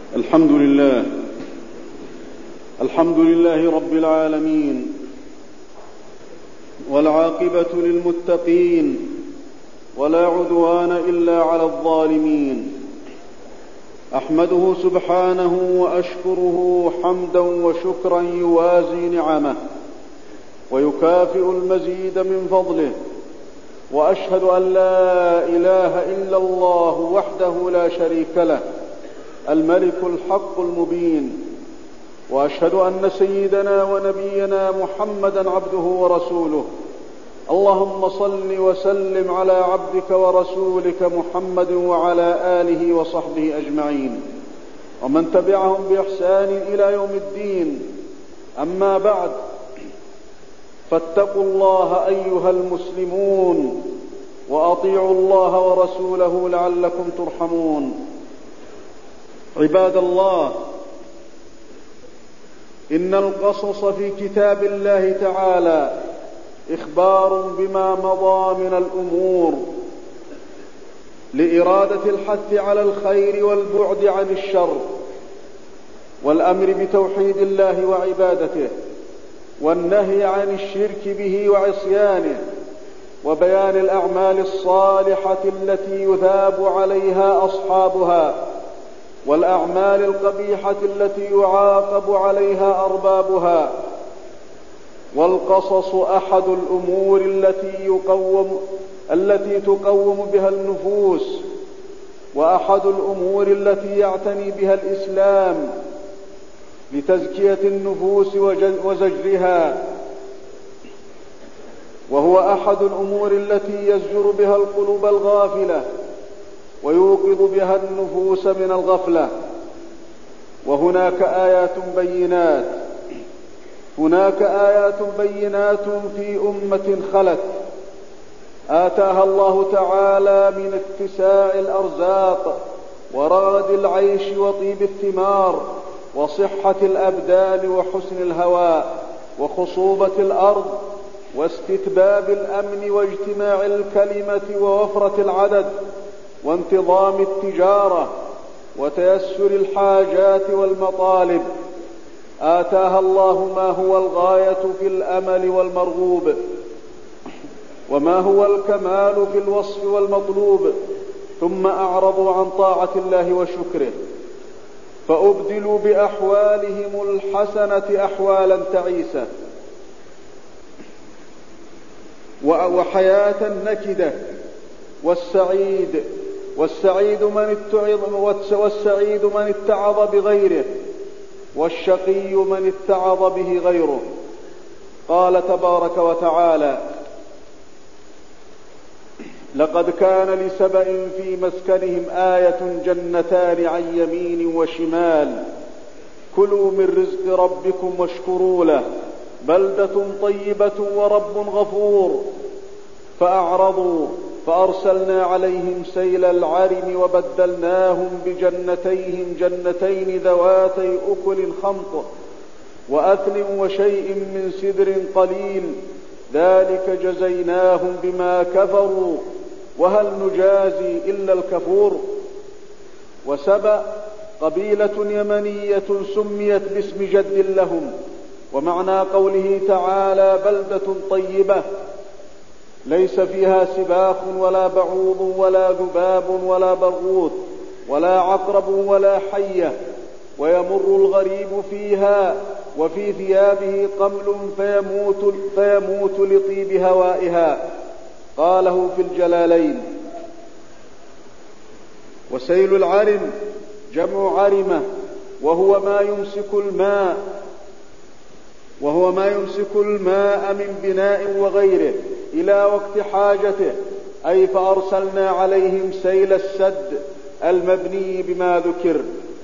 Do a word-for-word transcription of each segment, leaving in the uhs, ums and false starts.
الحمد لله الحمد لله رب العالمين، والعاقبة للمتقين، ولا عدوان إلا على الظالمين. أحمده سبحانه وأشكره حمدا وشكرا يوازي نعمه ويكافئ المزيد من فضله، وأشهد أن لا إله إلا الله وحده لا شريك له الملك الحق المبين، وأشهد أن سيدنا ونبينا محمدا عبده ورسوله. اللهم صل وسلم على عبدك ورسولك محمد وعلى آله وصحبه أجمعين، ومن تبعهم بإحسان إلى يوم الدين. أما بعد، فاتقوا الله أيها المسلمون، وأطيعوا الله ورسوله لعلكم ترحمون. عباد الله، إن القصص في كتاب الله تعالى إخبار بما مضى من الأمور لإرادة الحث على الخير والبعد عن الشر، والأمر بتوحيد الله وعبادته، والنهي عن الشرك به وعصيانه، وبيان الأعمال الصالحة التي يثاب عليها أصحابها، والأعمال القبيحة التي يعاقب عليها أربابها. والقصص أحد الأمور التي يقوم التي تقوم بها النفوس، وأحد الأمور التي يعتني بها الإسلام لتزكية النفوس وزجرها، وهو أحد الأمور التي يزجر بها القلوب الغافلة ويوقظ بها النفوس من الغفلة. وهناك آيات بينات هناك آيات بينات في أمة خلت آتاها الله تعالى من اتساع الأرزاق ورغد العيش وطيب الثمار وصحة الأبدان وحسن الهواء وخصوبة الأرض واستتباب الأمن واجتماع الكلمة ووفرة العدد وانتظام التجارة وتيسر الحاجات والمطالب. آتاها الله ما هو الغاية في الأمل والمرغوب، وما هو الكمال في الوصف والمطلوب، ثم أعرضوا عن طاعة الله وشكره، فأبدلوا بأحوالهم الحسنة أحوالا تعيسة وحياة نكدة. والسعيد والسعيد من اتعظ والسعيد من اتعظ بغيره، والشقي من اتعظ به غيره. قال تبارك وتعالى: لقد كان لسبأ في مسكنهم آية جنتان عن يمين وشمال كلوا من رزق ربكم واشكروا له بلدة طيبة ورب غفور. فأعرضوا فأرسلنا عليهم سيل العرم وبدلناهم بجنتيهم جنتين ذواتي أكل خمط وأثل وشيء من سدر قليل، ذلك جزيناهم بما كفروا وهل نجازي إلا الكفور. وسبأ قبيلة يمنية سميت باسم جد لهم. ومعنى قوله تعالى بلدة طيبة ليس فيها سباخ ولا بعوض ولا ذباب ولا برغوث ولا عقرب ولا حية، ويمر الغريب فيها وفي ثيابه قمل فيموت, فيموت لطيب هوائها. قاله في الجلالين. وسيل العرم جمع عرمة، وهو ما يمسك الماء وهو ما يمسك الماء من بناء وغيره إلى وقت حاجته، أي فأرسلنا عليهم سيل السد المبني بما ذكر.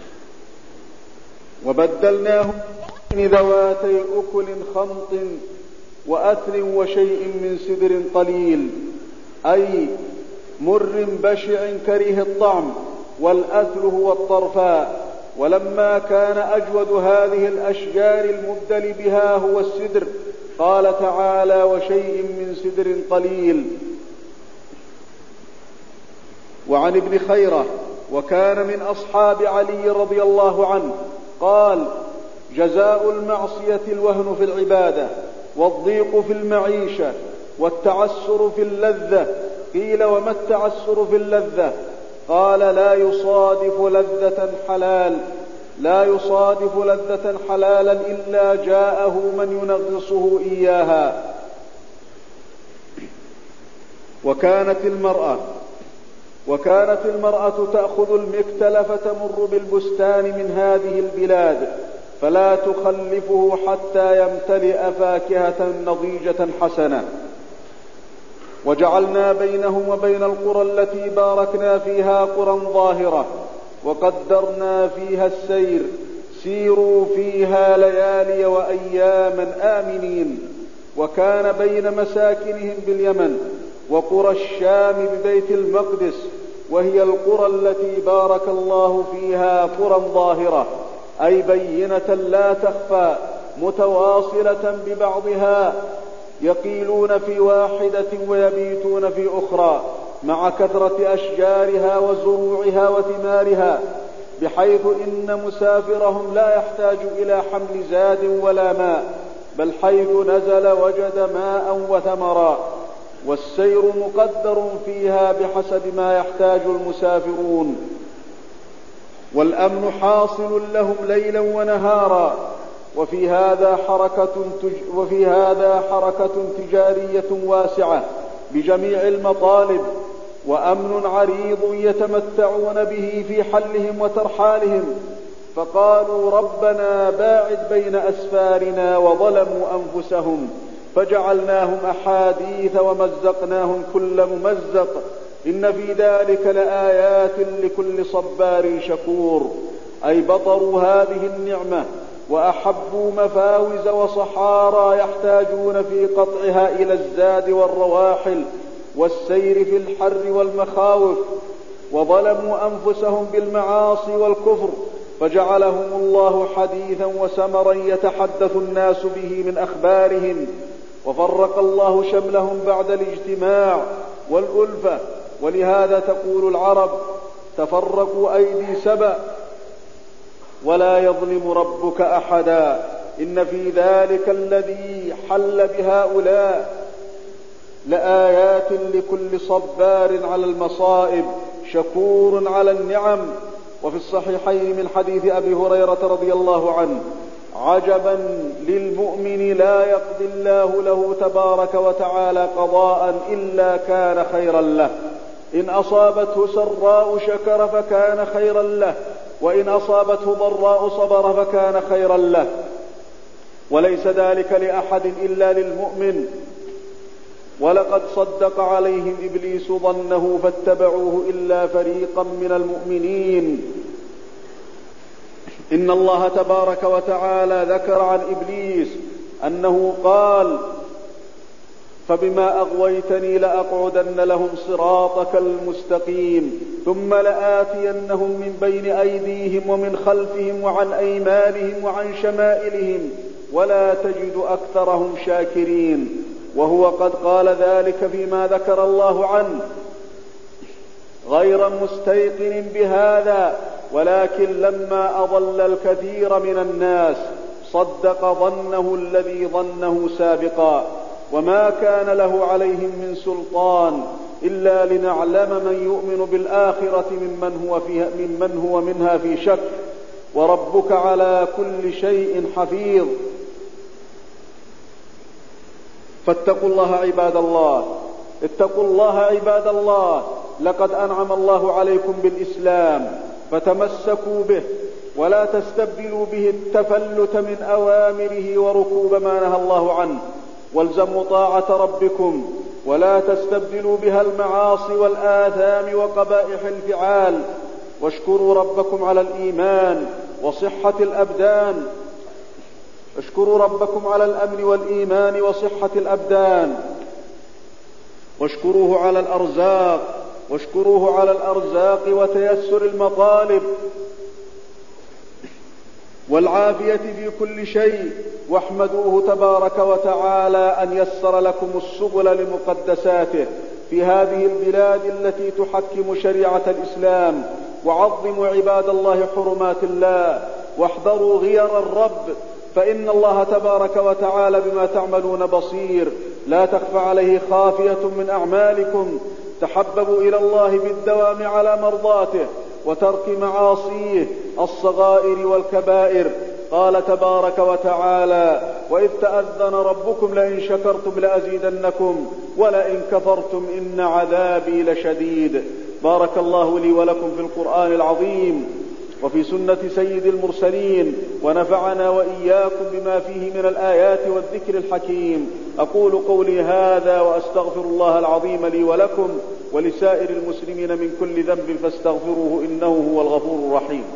وبدلناهم ذواتي أكل خمط وأثل وشيء من سدر قليل، أي مر بشع كريه الطعم، والأثل هو الطرفاء. ولما كان أجود هذه الأشجار المبدل بها هو السدر، قال تعالى وشيء من سدر قليل. وعن ابن خيرة وكان من أصحاب علي رضي الله عنه، قال: جزاء المعصية الوهن في العبادة، والضيق في المعيشة، والتعسر في اللذة. قيل: وما التعسر في اللذة؟ قال: لا يصادف لذة حلال لا يصادف لذة حلالا إلا جاءه من ينغصه إياها. وكانت المرأة وكانت المرأة تأخذ المكتل فتمر بالبستان من هذه البلاد فلا تخلفه حتى يمتلئ فاكهة نضيجة حسنة. وجعلنا بينهم وبين القرى التي باركنا فيها قرى ظاهرة وقدرنا فيها السير، سيروا فيها ليالي وأياما آمنين. وكان بين مساكنهم باليمن وقرى الشام ببيت المقدس، وهي القرى التي بارك الله فيها قرى ظاهرة، أي بينة لا تخفى، متواصلة ببعضها، يقيلون في واحدة ويبيتون في أخرى، مع كثرة أشجارها وزروعها وثمارها، بحيث إن مسافرهم لا يحتاج إلى حمل زاد ولا ماء، بل حيث نزل وجد ماء وثمرا. والسير مقدر فيها بحسب ما يحتاج المسافرون. والأمن حاصل لهم ليلا ونهارا. وفي هذا حركة تج... وفي هذا حركة تجارية واسعة بجميع المطالب، وأمن عريض يتمتعون به في حلهم وترحالهم. فقالوا: ربنا باعد بين أسفارنا، وظلموا أنفسهم فجعلناهم أحاديث ومزقناهم كل ممزق، إن في ذلك لآيات لكل صبار شكور. أي بطروا هذه النعمة وأحبوا مفاوز وصحارى يحتاجون في قطعها إلى الزاد والرواحل والسير في الحر والمخاوف، وظلموا أنفسهم بالمعاصي والكفر، فجعلهم الله حديثا وسمرا يتحدث الناس به من أخبارهم. وفرق الله شملهم بعد الاجتماع والألفة. ولهذا تقول العرب: تفرقوا أيدي سبأ ولا يظلم ربك أحدا. إن في ذلك الذي حل بهؤلاء لآيات لكل صبار على المصائب شكور على النعم. وفي الصحيحين من حديث أبي هريرة رضي الله عنه: عجبا للمؤمن لا يقضي الله له تبارك وتعالى قضاء إلا كان خيرا له، إن أصابته سراء شكر فكان خيرا له، وإن أصابته ضراء صبر فكان خيرا له، وليس ذلك لأحد إلا للمؤمن. ولقد صدق عليهم إبليس ظنه فاتبعوه إلا فريقا من المؤمنين. إن الله تبارك وتعالى ذكر عن إبليس أنه قال: فبما أغويتني لأقعدن لهم صراطك المستقيم، ثم لآتينهم من بين أيديهم ومن خلفهم وعن أيمانهم وعن شمائلهم ولا تجد أكثرهم شاكرين. وهو قد قال ذلك فيما ذكر الله عنه غير مستيقن بهذا، ولكن لما أضل الكثير من الناس صدق ظنه الذي ظنه سابقا، وما كان له عليهم من سلطان إلا لنعلم من يؤمن بالآخرة ممن هو, فيها ممن هو منها في شك، وربك على كل شيء حفيظ. فاتقوا الله عباد الله اتقوا الله عباد الله لقد أنعم الله عليكم بالإسلام، فتمسكوا به ولا تستبدلوا به التفلت من أوامره وركوب ما نهى الله عنه، والزموا طاعة ربكم ولا تستبدلوا بها المعاصي والآثام وقبائح الفعال. واشكروا ربكم على الإيمان وصحة الأبدان اشكروا ربكم على الأمن والإيمان وصحة الأبدان، واشكروه على الأرزاق واشكروه على الأرزاق وتيسر المطالب والعافية في كل شيء، واحمدوه تبارك وتعالى أن يسر لكم السبل لمقدساته في هذه البلاد التي تحكم شريعة الإسلام، وعظموا عباد الله حرمات الله، واحذروا غير الرب، فإن الله تبارك وتعالى بما تعملون بصير، لا تخفى عليه خافية من أعمالكم. تحببوا إلى الله بالدوام على مرضاته وترك معاصيه الصغائر والكبائر. قال تبارك وتعالى: وإذ تأذن ربكم لئن شكرتم لأزيدنكم ولئن كفرتم إن عذابي لشديد. بارك الله لي ولكم في القرآن العظيم وفي سنة سيد المرسلين، ونفعنا وإياكم بما فيه من الآيات والذكر الحكيم. أقول قولي هذا وأستغفر الله العظيم لي ولكم ولسائر المسلمين من كل ذنب فاستغفروه إنه هو الغفور الرحيم.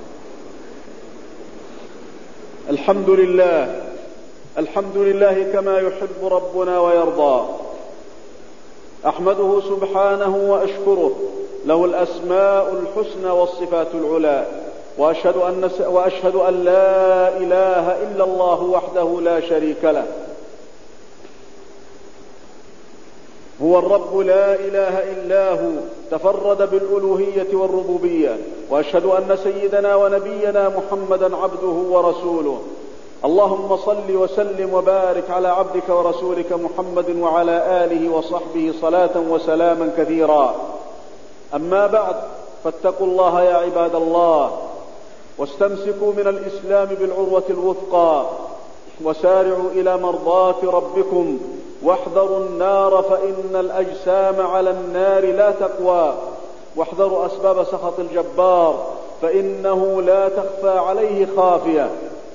الحمد لله، الحمد لله كما يحب ربنا ويرضى. أحمده سبحانه وأشكره، له الأسماء الحسنى والصفات العلى، وأشهد أن, وأشهد أن لا إله إلا الله وحده لا شريك له، هو الرب لا إله إلا هو، تفرد بالألوهية والربوبية. وأشهد أن سيدنا ونبينا محمدا عبده ورسوله. اللهم صل وسلم وبارك على عبدك ورسولك محمد وعلى آله وصحبه صلاة وسلاما كثيرا. أما بعد، فاتقوا الله يا عباد الله، واستمسكوا من الإسلام بالعروة الوثقى، وسارعوا إلى مرضاة ربكم، واحذروا النار فإن الأجسام على النار لا تقوى، واحذروا أسباب سخط الجبار فإنه لا تخفى عليه خافية.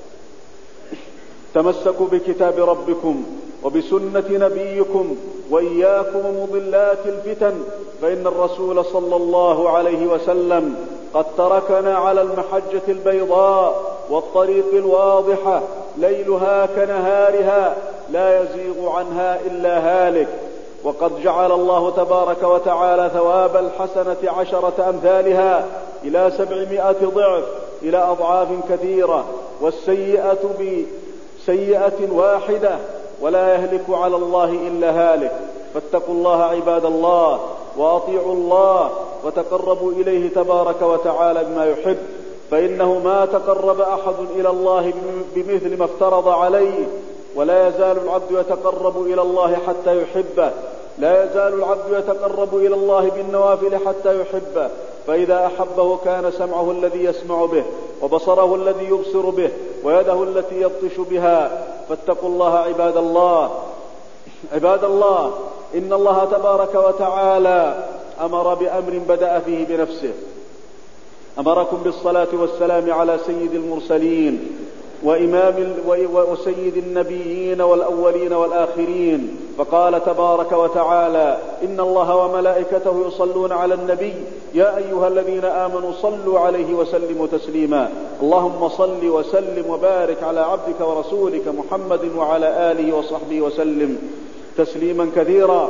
تمسكوا بكتاب ربكم وبسنة نبيكم، وإياكم ومضلات الفتن، فإن الرسول صلى الله عليه وسلم قد تركنا على المحجة البيضاء والطريق الواضحة، ليلها كنهارها لا يزيغ عنها إلا هالك. وقد جعل الله تبارك وتعالى ثواب الحسنة عشرة أمثالها إلى سبعمائة ضعف، إلى أضعاف كثيرة، والسيئة بسيئة واحدة، ولا يهلك على الله إلا هالك. فاتقوا الله عباد الله، وأطيعوا الله، وتقربوا إليه تبارك وتعالى بما يحب، فإنه ما تقرب أحد إلى الله بمثل ما افترض عليه، ولا يزال العبد يتقرب إلى الله حتى يحبه، لا يزال العبد يتقرب إلى الله بالنوافل حتى يحبه، فإذا أحبه كان سمعه الذي يسمع به، وبصره الذي يبصر به، ويده التي يبطش بها. فاتقوا الله عباد الله. عباد الله، إن الله تبارك وتعالى أمر بأمر بدأ فيه بنفسه، أمركم بالصلاة والسلام على سيد المرسلين وإمام وسيد النبيين والأولين والآخرين، فقال تبارك وتعالى: إن الله وملائكته يصلون على النبي يا أيها الذين آمنوا صلوا عليه وسلموا تسليما. اللهم صل وسلم وبارك على عبدك ورسولك محمد وعلى آله وصحبه وسلم تسليما كثيرا.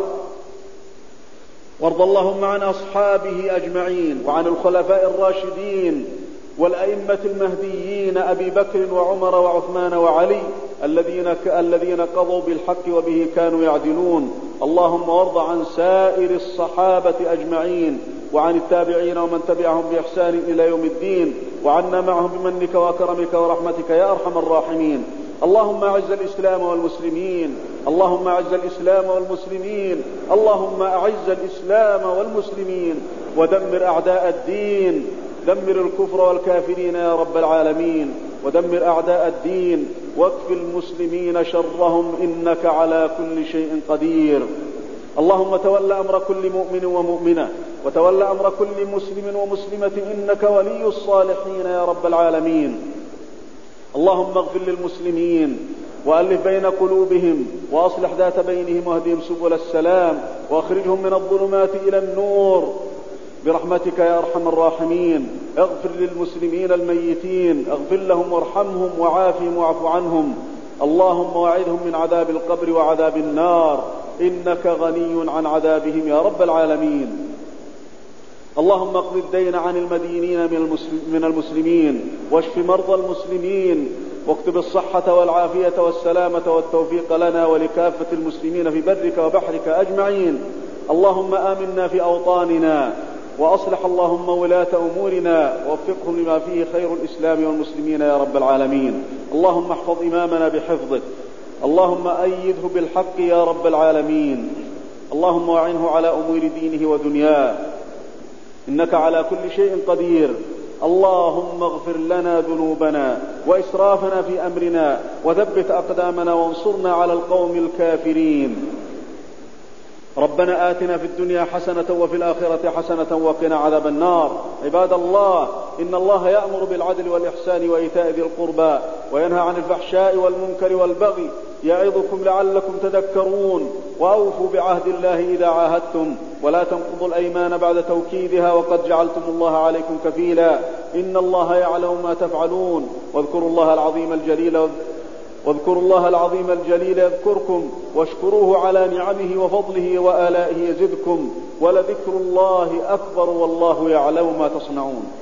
وارض اللهم عن أصحابه أجمعين، وعن الخلفاء الراشدين والأئمة المهديين أبي بكر وعمر وعثمان وعلي الذين الذين قضوا بالحق وبه كانوا يعدلون. اللهم وارض عن سائر الصحابة أجمعين، وعن التابعين ومن تبعهم بإحسان إلى يوم الدين، وعنا معهم بمنك وكرمك ورحمتك يا أرحم الراحمين. اللهم أعز الإسلام والمسلمين، اللهم أعز الإسلام والمسلمين، اللهم أعز الإسلام والمسلمين، ودمر أعداء الدين، دمر الكفر والكافرين يا رب العالمين، ودمر أعداء الدين، واكف المسلمين شرهم إنك على كل شيء قدير. اللهم تول أمر كل مؤمن ومؤمنة، وتول أمر كل مسلم ومسلمة، إنك ولي الصالحين يا رب العالمين. اللهم اغفر للمسلمين وألف بين قلوبهم، وأصلح ذات بينهم، واهدهم سبل السلام، واخرجهم من الظلمات إلى النور برحمتك يا أرحم الراحمين. اغفر للمسلمين الميتين، اغفر لهم وارحمهم وعافهم واعف عنهم. اللهم واعذهم من عذاب القبر وعذاب النار، إنك غني عن عذابهم يا رب العالمين. اللهم اقض الدين عن المدينين من المسلمين، واشف مرضى المسلمين، واكتب الصحة والعافية والسلامة والتوفيق لنا ولكافة المسلمين في برك وبحرك أجمعين. اللهم آمنا في أوطاننا، وأصلح اللهم ولاة أمورنا ووفقهم لما فيه خير الإسلام والمسلمين يا رب العالمين. اللهم احفظ إمامنا بحفظك، اللهم أيده بالحق يا رب العالمين. اللهم أعنه على أمور دينه ودنياه، إنك على كل شيء قدير. اللهم اغفر لنا ذنوبنا وإسرافنا في أمرنا وثبت أقدامنا وانصرنا على القوم الكافرين. ربنا آتنا في الدنيا حسنة وفي الآخرة حسنة وقنا عذاب النار. عباد الله، إن الله يأمر بالعدل والإحسان وإيتاء ذي القربى وينهى عن الفحشاء والمنكر والبغي يعظكم لعلكم تذكرون. وأوفوا بعهد الله إذا عاهدتم ولا تنقضوا الأيمان بعد توكيدها وقد جعلتم الله عليكم كفيلا. إن الله يعلم ما تفعلون. واذكروا الله العظيم الجليل واذكروا الله العظيم الجليل يذكركم واشكروه على نعمه وفضله وآلائه يزدكم ولذكر الله أكبر والله يعلم ما تصنعون.